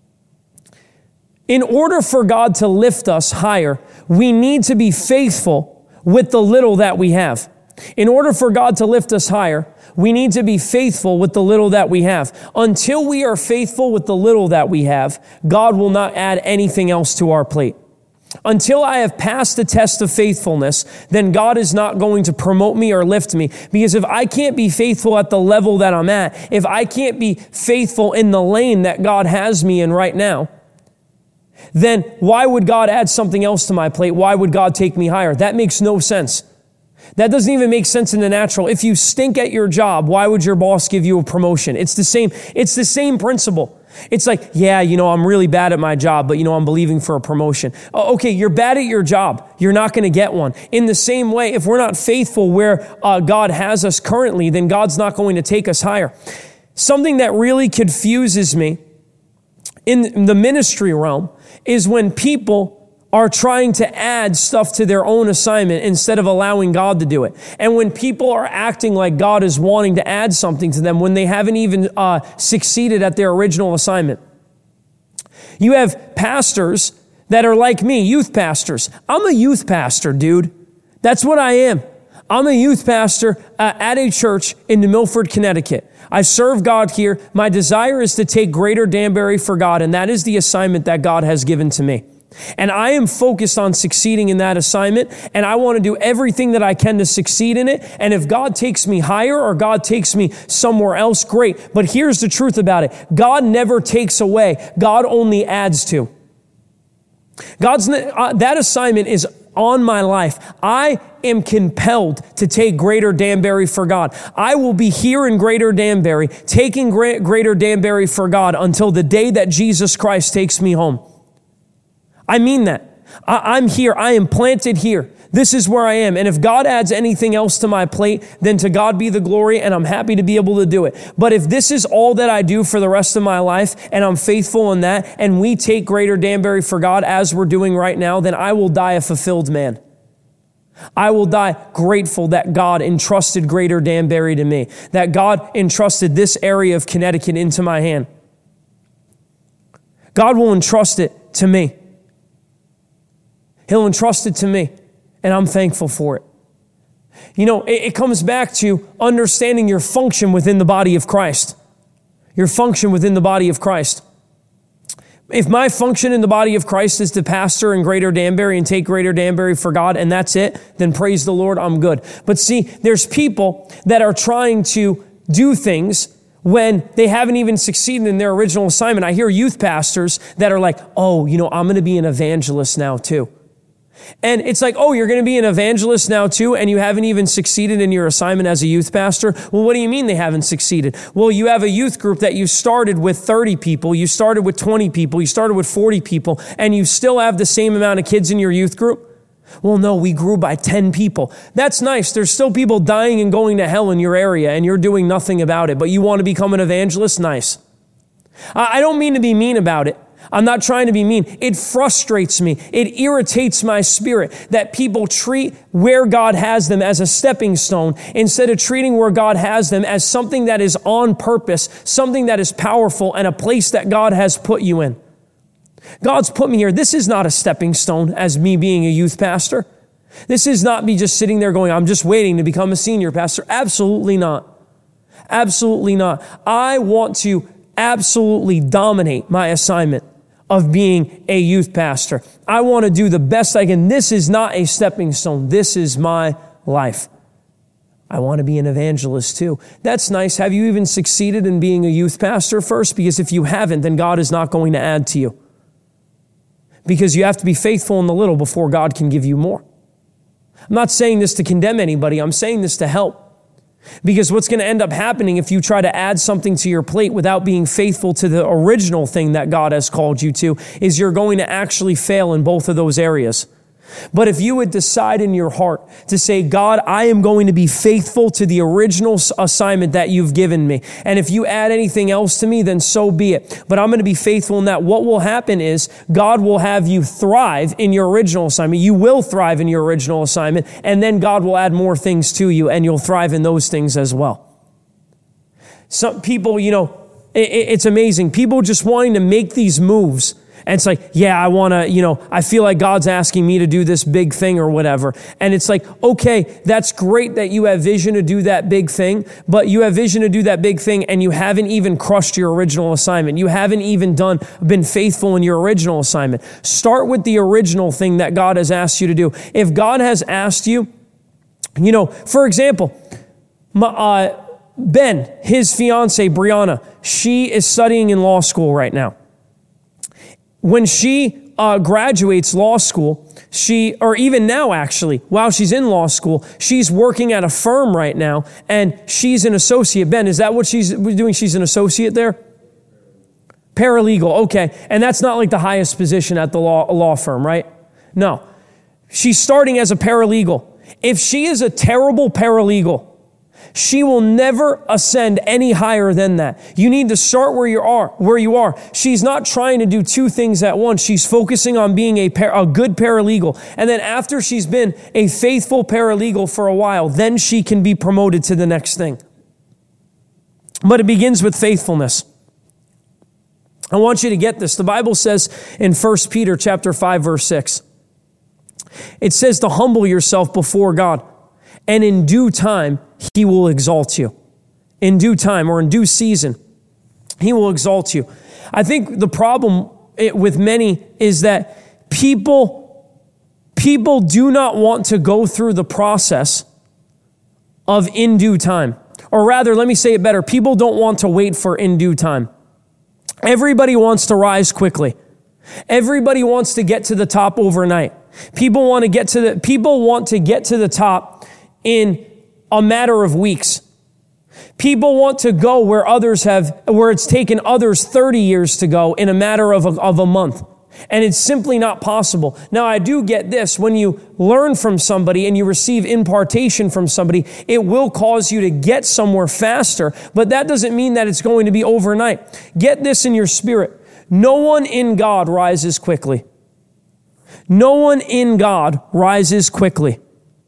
In order for God to lift us higher, we need to be faithful with the little that we have. In order for God to lift us higher, we need to be faithful with the little that we have. Until we are faithful with the little that we have, God will not add anything else to our plate. Until I have passed the test of faithfulness, then God is not going to promote me or lift me. Because if I can't be faithful at the level that I'm at, if I can't be faithful in the lane that God has me in right now, then why would God add something else to my plate? Why would God take me higher? That makes no sense. That doesn't even make sense in the natural. If you stink at your job, why would your boss give you a promotion? It's the same principle. It's like, yeah, I'm really bad at my job, but I'm believing for a promotion. Okay, you're bad at your job. You're not going to get one. In the same way, if we're not faithful where God has us currently, then God's not going to take us higher. Something that really confuses me in the ministry realm is when people are trying to add stuff to their own assignment instead of allowing God to do it. And when people are acting like God is wanting to add something to them when they haven't even succeeded at their original assignment. You have pastors that are like me, youth pastors. I'm a youth pastor, dude. That's what I am. I'm a youth pastor at a church in New Milford, Connecticut. I serve God here. My desire is to take Greater Danbury for God, and that is the assignment that God has given to me. And I am focused on succeeding in that assignment, and I want to do everything that I can to succeed in it. And if God takes me higher or God takes me somewhere else, great. But here's the truth about it. God never takes away. God only adds to. That assignment is on my life. I am compelled to take Greater Danbury for God. I will be here in Greater Danbury, taking Greater Danbury for God until the day that Jesus Christ takes me home. I mean that. I'm here. I am planted here. This is where I am. And if God adds anything else to my plate, then to God be the glory, and I'm happy to be able to do it. But if this is all that I do for the rest of my life, and I'm faithful in that, and we take Greater Danbury for God as we're doing right now, then I will die a fulfilled man. I will die grateful that God entrusted Greater Danbury to me, that God entrusted this area of Connecticut into my hand. God will entrust it to me. He'll entrust it to me, and I'm thankful for it. It comes back to understanding your function within the body of Christ. Your function within the body of Christ. If my function in the body of Christ is to pastor in Greater Danbury and take Greater Danbury for God, and that's it, then praise the Lord, I'm good. But see, there's people that are trying to do things when they haven't even succeeded in their original assignment. I hear youth pastors that are like, I'm going to be an evangelist now too. And it's like, you're going to be an evangelist now too, and you haven't even succeeded in your assignment as a youth pastor? Well, what do you mean they haven't succeeded? Well, you have a youth group that you started with 30 people, you started with 20 people, you started with 40 people, and you still have the same amount of kids in your youth group? Well, no, we grew by 10 people. That's nice. There's still people dying and going to hell in your area, and you're doing nothing about it, but you want to become an evangelist? Nice. I don't mean to be mean about it. I'm not trying to be mean. It frustrates me. It irritates my spirit that people treat where God has them as a stepping stone instead of treating where God has them as something that is on purpose, something that is powerful, and a place that God has put you in. God's put me here. This is not a stepping stone as me being a youth pastor. This is not me just sitting there going, I'm just waiting to become a senior pastor. Absolutely not. Absolutely not. I want to absolutely dominate my assignment of being a youth pastor. I want to do the best I can. This is not a stepping stone. This is my life. I want to be an evangelist too. That's nice. Have you even succeeded in being a youth pastor first? Because if you haven't, then God is not going to add to you. Because you have to be faithful in the little before God can give you more. I'm not saying this to condemn anybody. I'm saying this to help. Because what's going to end up happening if you try to add something to your plate without being faithful to the original thing that God has called you to is you're going to actually fail in both of those areas. But if you would decide in your heart to say, God, I am going to be faithful to the original assignment that you've given me. And if you add anything else to me, then so be it. But I'm going to be faithful in that. What will happen is God will have you thrive in your original assignment. You will thrive in your original assignment. And then God will add more things to you and you'll thrive in those things as well. Some people, it's amazing. People just wanting to make these moves. And it's like, yeah, I want to, I feel like God's asking me to do this big thing or whatever. And it's like, okay, that's great that you have vision to do that big thing, but you have vision to do that big thing and you haven't even crushed your original assignment. You haven't even been faithful in your original assignment. Start with the original thing that God has asked you to do. If God has asked you, for example, Ben, his fiance, Brianna, she is studying in law school right now. When she graduates law school, or even now actually, while she's in law school, she's working at a firm right now, and she's an associate. Ben, is that what she's doing? She's an associate there? Paralegal, okay. And that's not like the highest position at the law firm, right? No. She's starting as a paralegal. If she is a terrible paralegal, she will never ascend any higher than that. You need to start where you are. She's not trying to do two things at once. She's focusing on being a good paralegal. And then after she's been a faithful paralegal for a while, then she can be promoted to the next thing. But it begins with faithfulness. I want you to get this. The Bible says in 1 Peter chapter 5, verse 6, it says to humble yourself before God, and in due time, He will exalt you. In due time or in due season, He will exalt you. I think the problem with many is that people do not want to go through the process of in due time. Or rather, let me say it better. People don't want to wait for in due time. Everybody wants to rise quickly. Everybody wants to get to the top overnight. People want to get to the top in a matter of weeks. People want to go where it's taken others 30 years to go in a matter of a month. And it's simply not possible. Now, I do get this. When you learn from somebody and you receive impartation from somebody, it will cause you to get somewhere faster, but that doesn't mean that it's going to be overnight. Get this in your spirit. No one in God rises quickly. No one in God rises quickly.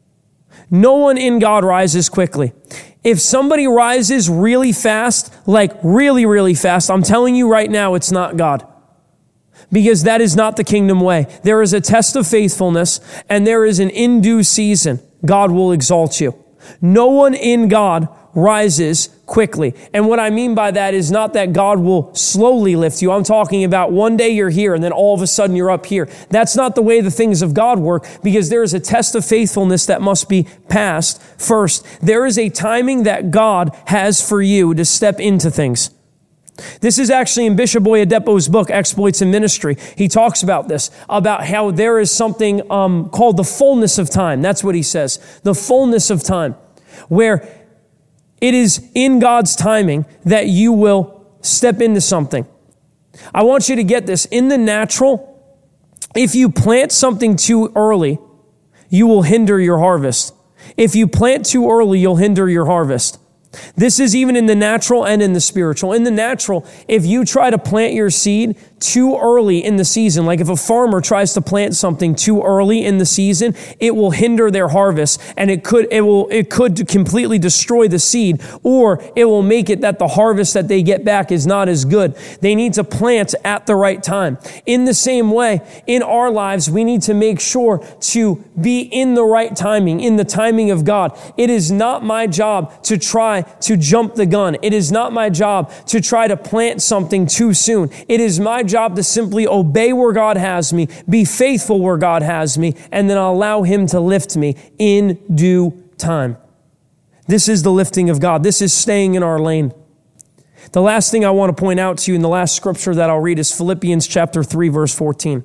No one in God rises quickly. If somebody rises really fast, like really, really fast, I'm telling you right now, it's not God. Because that is not the kingdom way. There is a test of faithfulness, and there is an in due season. God will exalt you. No one in God rises quickly. And what I mean by that is not that God will slowly lift you. I'm talking about one day you're here and then all of a sudden you're up here. That's not the way the things of God work, because there is a test of faithfulness that must be passed first. There is a timing that God has for you to step into things. This is actually in Bishop Oyedepo's book, Exploits in Ministry. He talks about this, about how there is something called the fullness of time. That's what he says. The fullness of time, where it is in God's timing that you will step into something. I want you to get this. In the natural, if you plant something too early, you will hinder your harvest. If you plant too early, you'll hinder your harvest. This is even in the natural and in the spiritual. In the natural, if you try to plant your seed too early in the season, like if a farmer tries to plant something too early in the season, it will hinder their harvest, and it could completely destroy the seed, or it will make it that the harvest that they get back is not as good. They need to plant at the right time. In the same way, in our lives, we need to make sure to be in the right timing, in the timing of God. It is not my job to try to jump the gun. It is not my job to try to plant something too soon. It is my job to simply obey where God has me, be faithful where God has me, and then I'll allow Him to lift me in due time. This is the lifting of God. This is staying in our lane. The last thing I want to point out to you in the last scripture that I'll read is Philippians chapter 3, verse 14.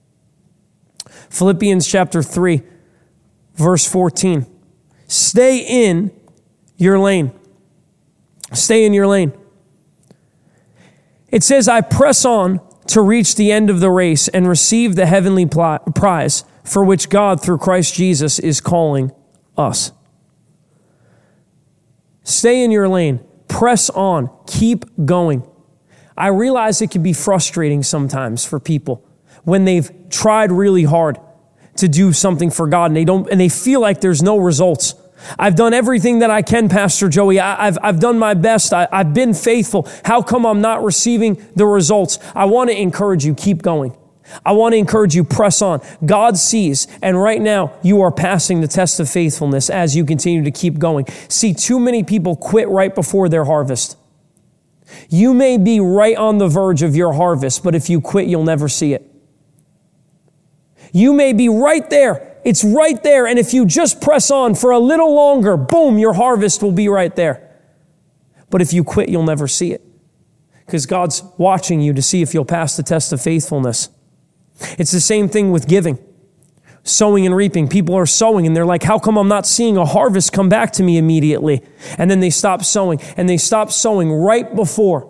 Philippians chapter 3, verse 14. Stay in your lane. Stay in your lane. It says, I press on to reach the end of the race and receive the heavenly prize for which God, through Christ Jesus, is calling us. Stay in your lane. Press on. Keep going. I realize it can be frustrating sometimes for people when they've tried really hard to do something for God and they feel like there's no results. I've done everything that I can, Pastor Joey. I've done my best. I've been faithful. How come I'm not receiving the results? I want to encourage you, keep going. I want to encourage you, press on. God sees, and right now you are passing the test of faithfulness as you continue to keep going. See, too many people quit right before their harvest. You may be right on the verge of your harvest, but if you quit, you'll never see it. You may be right there. It's right there. And if you just press on for a little longer, boom, your harvest will be right there. But if you quit, you'll never see it. Because God's watching you to see if you'll pass the test of faithfulness. It's the same thing with giving. Sowing and reaping. People are sowing and they're like, how come I'm not seeing a harvest come back to me immediately? And then they stop sowing. And they stop sowing right before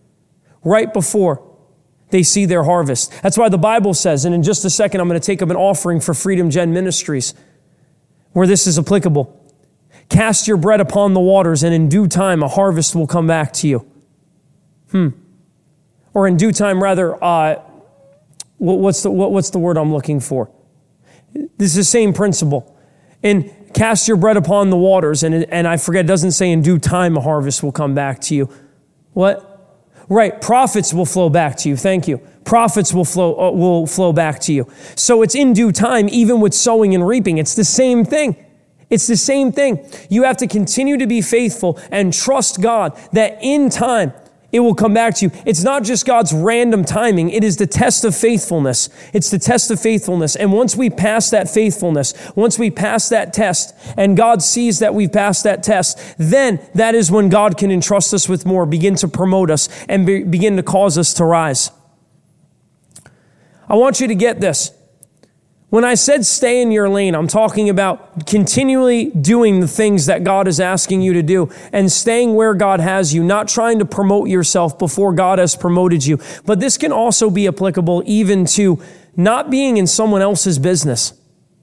they see their harvest. That's why the Bible says, and in just a second, I'm going to take up an offering for Freedom Gen Ministries, where this is applicable. Cast your bread upon the waters, and in due time, a harvest will come back to you. Or in due time, rather, what's the word I'm looking for? This is the same principle. And cast your bread upon the waters, and I forget, it doesn't say in due time a harvest will come back to you. What? Right, profits will flow back to you. Thank you. Profits will flow back to you. So it's in due time, even with sowing and reaping. It's the same thing. It's the same thing. You have to continue to be faithful and trust God that in time it will come back to you. It's not just God's random timing. It is the test of faithfulness. It's the test of faithfulness. And once we pass that faithfulness, once we pass that test, and God sees that we've passed that test, then that is when God can entrust us with more, begin to promote us, and begin to cause us to rise. I want you to get this. When I said stay in your lane, I'm talking about continually doing the things that God is asking you to do and staying where God has you, not trying to promote yourself before God has promoted you. But this can also be applicable even to not being in someone else's business.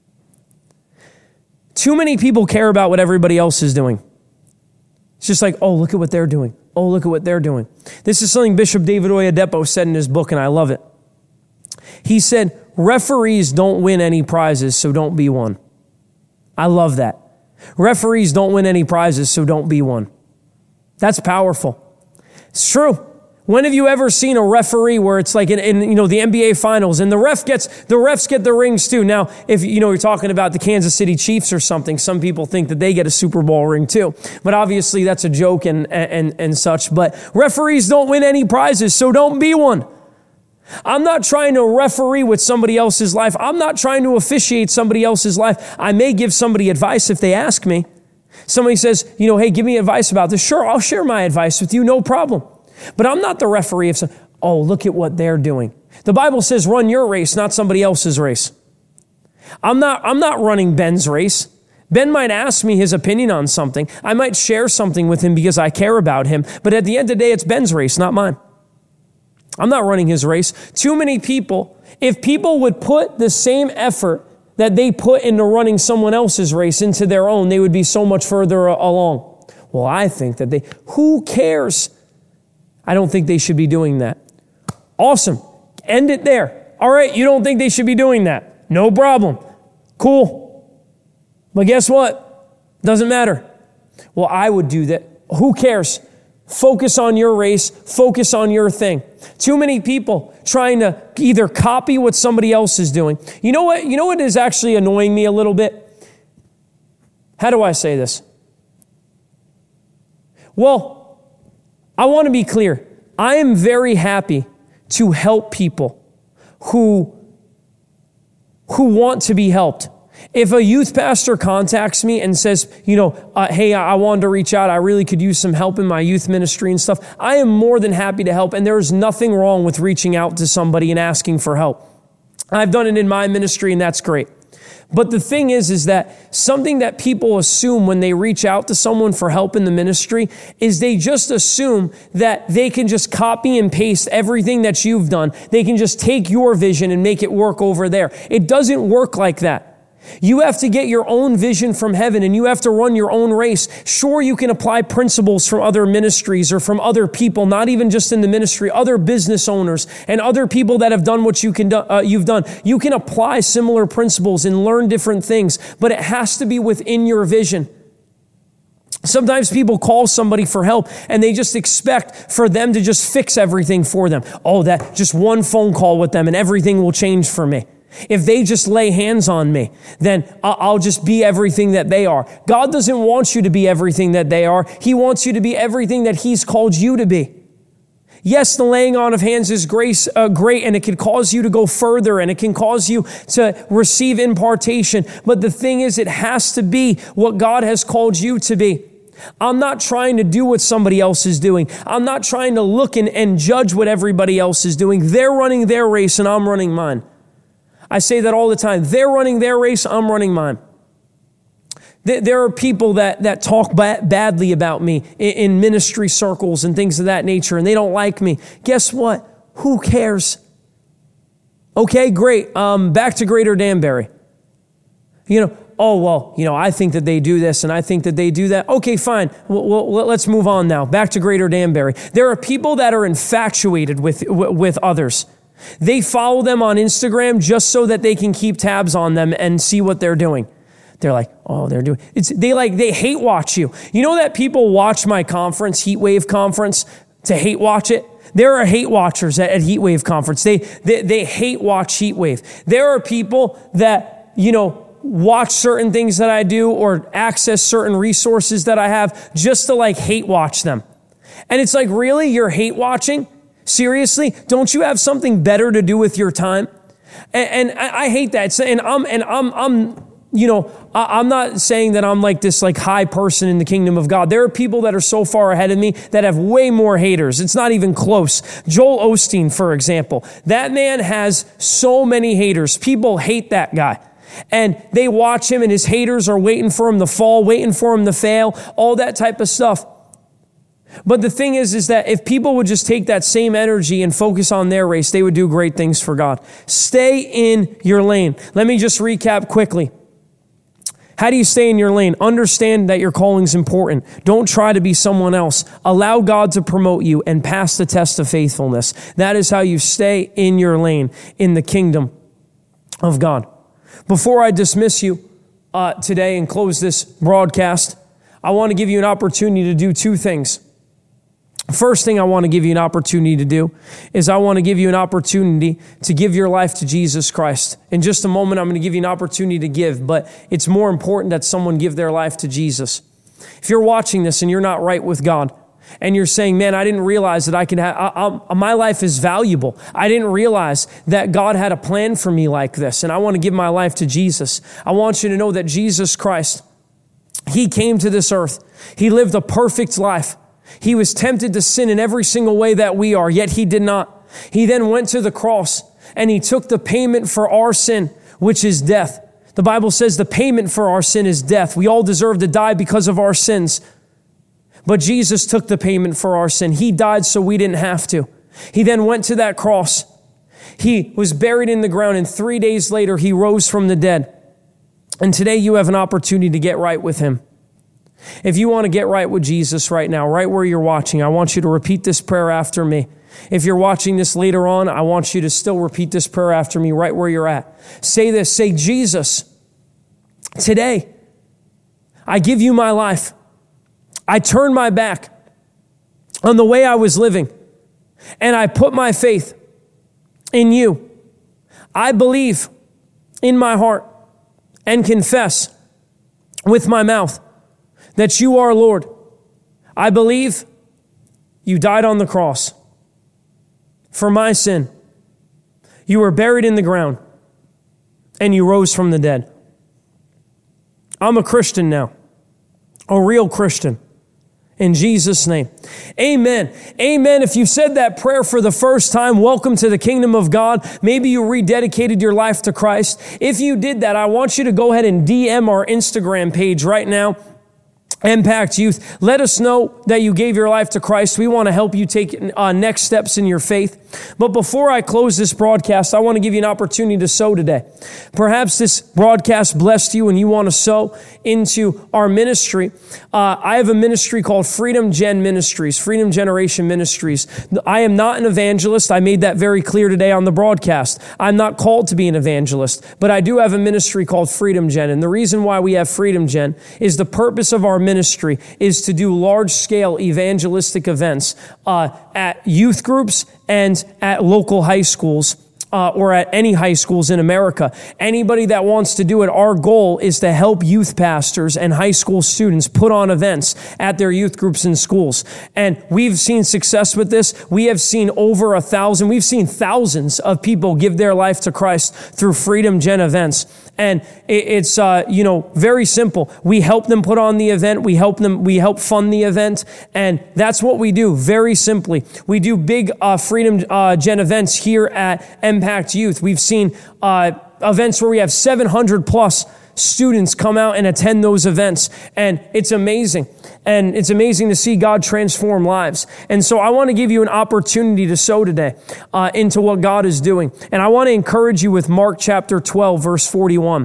Too many people care about what everybody else is doing. It's just like, oh, look at what they're doing. Oh, look at what they're doing. This is something Bishop David Oyedepo said in his book, and I love it. He said, referees don't win any prizes, so don't be one. I love that. Referees don't win any prizes, so don't be one. That's powerful. It's true. When have you ever seen a referee where it's like in the NBA finals and the refs get the rings too? Now, if you're talking about the Kansas City Chiefs or something, some people think that they get a Super Bowl ring too. But obviously that's a joke and such. But referees don't win any prizes, so don't be one. I'm not trying to referee with somebody else's life. I'm not trying to officiate somebody else's life. I may give somebody advice if they ask me. Somebody says, hey, give me advice about this. Sure, I'll share my advice with you, no problem. But I'm not the referee of look at what they're doing. The Bible says run your race, not somebody else's race. I'm not running Ben's race. Ben might ask me his opinion on something. I might share something with him because I care about him. But at the end of the day, it's Ben's race, not mine. I'm not running his race. Too many people, if people would put the same effort that they put into running someone else's race into their own, they would be so much further along. Well, I think that who cares? I don't think they should be doing that. Awesome. End it there. All right, you don't think they should be doing that. No problem. Cool. But guess what? Doesn't matter. Well, I would do that. Who cares? Focus on your race. Focus on your thing. Too many people trying to either copy what somebody else is doing. You know what is actually annoying me a little bit? How do I say this? Well, I want to be clear. I am very happy to help people who want to be helped. If a youth pastor contacts me and says, hey, I wanted to reach out. I really could use some help in my youth ministry and stuff. I am more than happy to help. And there's nothing wrong with reaching out to somebody and asking for help. I've done it in my ministry and that's great. But the thing is that something that people assume when they reach out to someone for help in the ministry is they just assume that they can just copy and paste everything that you've done. They can just take your vision and make it work over there. It doesn't work like that. You have to get your own vision from heaven and you have to run your own race. Sure, you can apply principles from other ministries or from other people, not even just in the ministry, other business owners and other people that have done what you've done. You can apply similar principles and learn different things, but it has to be within your vision. Sometimes people call somebody for help and they just expect for them to just fix everything for them. Oh, that just one phone call with them and everything will change for me. If they just lay hands on me, then I'll just be everything that they are. God doesn't want you to be everything that they are. He wants you to be everything that He's called you to be. Yes, the laying on of hands is great, and it can cause you to go further, and it can cause you to receive impartation. But the thing is, it has to be what God has called you to be. I'm not trying to do what somebody else is doing. I'm not trying to look and judge what everybody else is doing. They're running their race, and I'm running mine. I say that all the time. They're running their race, I'm running mine. There are people that talk badly about me in ministry circles and things of that nature, and they don't like me. Guess what? Who cares? Okay, great. Back to Greater Danbury. I think that they do this and I think that they do that. Okay, fine. Well, let's move on now. Back to Greater Danbury. There are people that are infatuated with others. They follow them on Instagram just so that they can keep tabs on them and see what they're doing. They're like, oh, they're doing they hate watch you. You know that people watch my conference, Heatwave Conference, to hate watch it? There are hate watchers at Heatwave Conference. They hate watch Heatwave. There are people that, watch certain things that I do or access certain resources that I have just to hate watch them. And it's like, really? You're hate watching? Seriously? Don't you have something better to do with your time? And I hate that. I'm not saying that I'm like this high person in the kingdom of God. There are people that are so far ahead of me that have way more haters. It's not even close. Joel Osteen, for example, that man has so many haters. People hate that guy. And they watch him and his haters are waiting for him to fall, waiting for him to fail, all that type of stuff. But the thing is that if people would just take that same energy and focus on their race, they would do great things for God. Stay in your lane. Let me just recap quickly. How do you stay in your lane? Understand that your calling is important. Don't try to be someone else. Allow God to promote you and pass the test of faithfulness. That is how you stay in your lane in the kingdom of God. Before I dismiss you today and close this broadcast, I want to give you an opportunity to do two things. First thing I want to give you an opportunity to do is I want to give you an opportunity to give your life to Jesus Christ. In just a moment, I'm going to give you an opportunity to give, but it's more important that someone give their life to Jesus. If you're watching this and you're not right with God, and you're saying, man, I didn't realize that I can have, my life is valuable. I didn't realize that God had a plan for me like this, and I want to give my life to Jesus. I want you to know that Jesus Christ, He came to this earth. He lived a perfect life. He was tempted to sin in every single way that we are, yet He did not. He then went to the cross and He took the payment for our sin, which is death. The Bible says the payment for our sin is death. We all deserve to die because of our sins. But Jesus took the payment for our sin. He died so we didn't have to. He then went to that cross. He was buried in the ground, and 3 days later, He rose from the dead. And today you have an opportunity to get right with Him. If you want to get right with Jesus right now, right where you're watching, I want you to repeat this prayer after me. If you're watching this later on, I want you to still repeat this prayer after me right where you're at. Say this, say, Jesus, today I give you my life. I turn my back on the way I was living, and I put my faith in you. I believe in my heart and confess with my mouth that you are Lord. I believe you died on the cross for my sin. You were buried in the ground and you rose from the dead. I'm a Christian now, a real Christian. In Jesus' name. Amen. Amen. If you said that prayer for the first time, welcome to the kingdom of God. Maybe you rededicated your life to Christ. If you did that, I want you to go ahead and DM our Instagram page right now, Impact Youth. Let us know that you gave your life to Christ. We want to help you take next steps in your faith. But before I close this broadcast, I want to give you an opportunity to sow today. Perhaps this broadcast blessed you and you want to sow into our ministry. I have a ministry called Freedom Gen Ministries, Freedom Generation Ministries. I am not an evangelist. I made that very clear today on the broadcast. I'm not called to be an evangelist, but I do have a ministry called Freedom Gen. And the reason why we have Freedom Gen is the purpose of our ministry is to do large-scale evangelistic events at youth groups and at local high schools or at any high schools in America. Anybody that wants to do it, our goal is to help youth pastors and high school students put on events at their youth groups and schools. And we've seen success with this. We have seen over 1,000. We've seen thousands of people give their life to Christ through Freedom Gen events. And it's very simple. We help them put on the event. We help fund the event. And that's what we do, very simply. We do big Freedom Gen events here at Impact Youth. We've seen events where we have 700 plus students come out and attend those events. And it's amazing. And it's amazing to see God transform lives. And so I want to give you an opportunity to sow today into what God is doing. And I want to encourage you with Mark chapter 12, verse 41.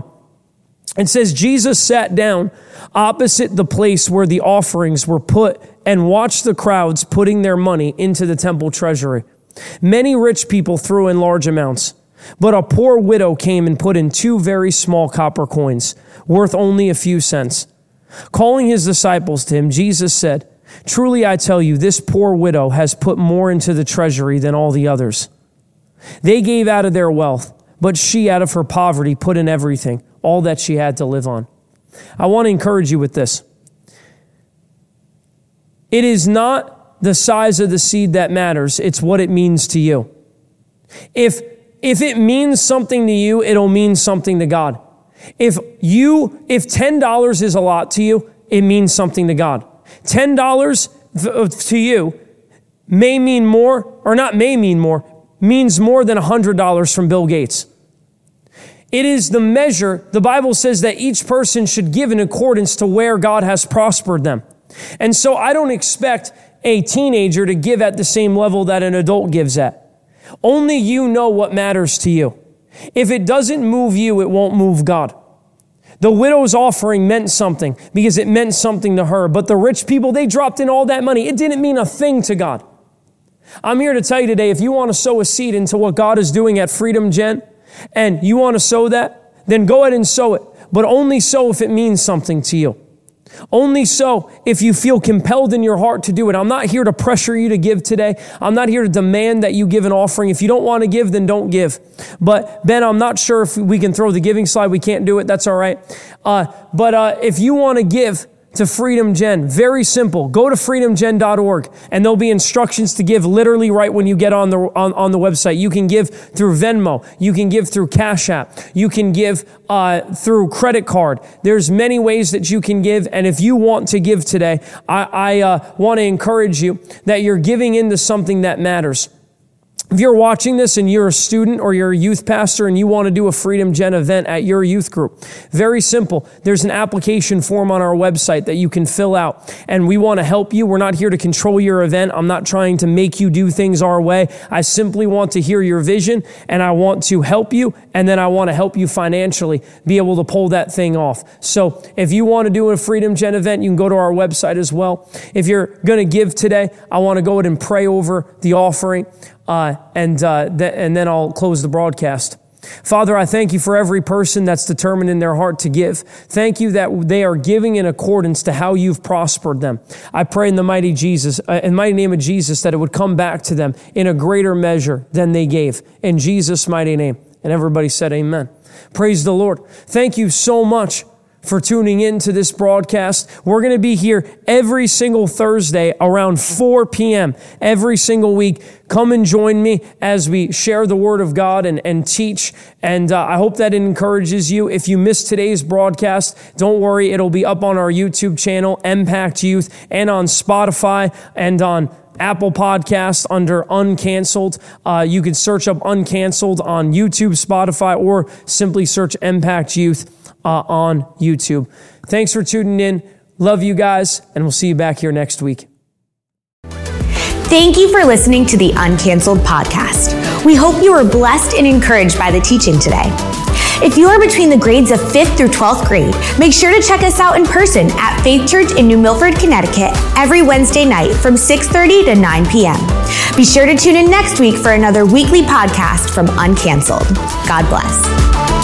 It says, Jesus sat down opposite the place where the offerings were put and watched the crowds putting their money into the temple treasury. Many rich people threw in large amounts, but a poor widow came and put in 2 very small copper coins, worth only a few cents. Calling his disciples to him, Jesus said, "Truly I tell you, this poor widow has put more into the treasury than all the others. They gave out of their wealth, but she out of her poverty put in everything, all that she had to live on." I want to encourage you with this. It is not the size of the seed that matters, it's what it means to you. If it means something to you, it'll mean something to God. If $10 is a lot to you, it means something to God. $10 to you may mean more, or not may mean more, means more than $100 from Bill Gates. It is the measure. The Bible says that each person should give in accordance to where God has prospered them. And so I don't expect a teenager to give at the same level that an adult gives at. Only you know what matters to you. If it doesn't move you, it won't move God. The widow's offering meant something because it meant something to her. But the rich people, they dropped in all that money. It didn't mean a thing to God. I'm here to tell you today, if you want to sow a seed into what God is doing at Freedom Gen, and you want to sow that, then go ahead and sow it. But only sow if it means something to you. Only so if you feel compelled in your heart to do it. I'm not here to pressure you to give today. I'm not here to demand that you give an offering. If you don't want to give, then don't give. But Ben, I'm not sure if we can throw the giving slide. We can't do it. That's all right. But if you want to give to Freedom Gen, very simple. Go to freedomgen.org and there'll be instructions to give literally right when you get on the website. You can give through Venmo. You can give through Cash App. You can give through credit card. There's many ways that you can give. And if you want to give today, I want to encourage you that you're giving into something that matters. If you're watching this and you're a student or you're a youth pastor and you want to do a Freedom Gen event at your youth group, very simple. There's an application form on our website that you can fill out, and we want to help you. We're not here to control your event. I'm not trying to make you do things our way. I simply want to hear your vision, and I want to help you, and then I want to help you financially be able to pull that thing off. So if you want to do a Freedom Gen event, you can go to our website as well. If you're going to give today, I want to go ahead and pray over the offering. And then I'll close the broadcast. Father, I thank you for every person that's determined in their heart to give. Thank you that they are giving in accordance to how you've prospered them. I pray in the mighty name of Jesus, that it would come back to them in a greater measure than they gave. In Jesus' mighty name. And everybody said amen. Praise the Lord. Thank you so much for tuning into this broadcast. We're going to be here every single Thursday around 4 p.m. every single week. Come and join me as we share the Word of God and teach. And I hope that it encourages you. If you missed today's broadcast, don't worry. It'll be up on our YouTube channel, Impact Youth, and on Spotify and on Apple Podcast under Uncanceled. You can search up Uncanceled on YouTube, Spotify, or simply search Impact Youth on YouTube. Thanks for tuning in. Love you guys, and we'll see you back here next week. Thank you for listening to the Uncanceled podcast. We hope you were blessed and encouraged by the teaching today. If you are between the grades of 5th through 12th grade, make sure to check us out in person at Faith Church in New Milford, Connecticut, every Wednesday night from 6:30 to 9 p.m. Be sure to tune in next week for another weekly podcast from Uncanceled. God bless.